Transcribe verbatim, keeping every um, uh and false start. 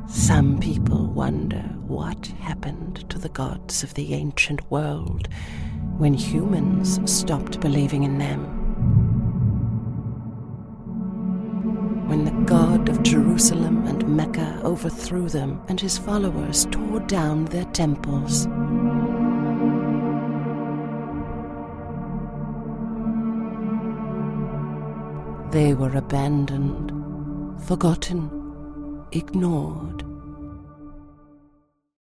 Some people wonder what happened to the gods of the ancient world when humans stopped believing in them. When the god of Jerusalem and Mecca overthrew them and his followers tore down their temples. They were abandoned, forgotten, ignored.